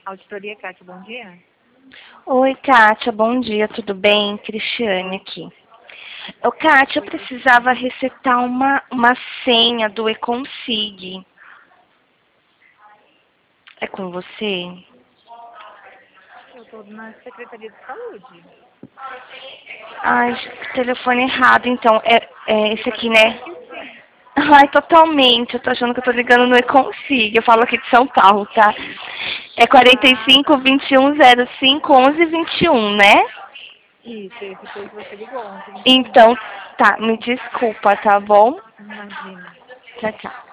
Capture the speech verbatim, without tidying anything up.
Auditoria, Kátia, bom dia. Oi, Kátia, bom dia, tudo bem? Cristiane aqui. Ô, Kátia, eu Oi, precisava Cristiane. resetar uma, uma senha do eConsig. É com você? Eu estou na Secretaria de Saúde. Ai, telefone errado, então. É, é esse aqui, né? Parece que sim. Ai, totalmente. Eu tô achando que eu tô ligando no eConsig. Eu falo aqui de São Paulo, tá? É quarenta e Ah, cinco, tá. vinte e um, zero cinco, onze, vinte e um, né? Isso, esse foi que você ligou, onze, vinte e um. Então, tá, me desculpa, tá bom? Imagina. Tchau, tchau.